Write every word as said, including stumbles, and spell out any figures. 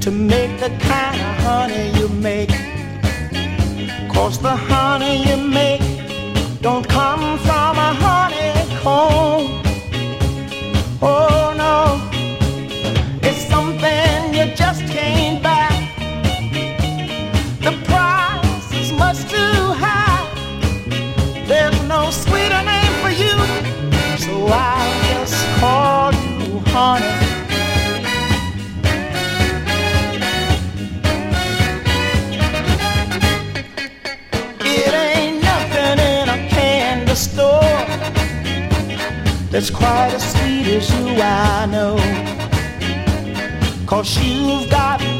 to make the kind of honey you make. 'Cause the honey you make don't come from a honeycomb. Oh no, it's something you just can't buy. The price is much too high. There's no sweeter name for you, so I'll just call you honey. Store that's quite as sweet as you, I know. 'Cause you've got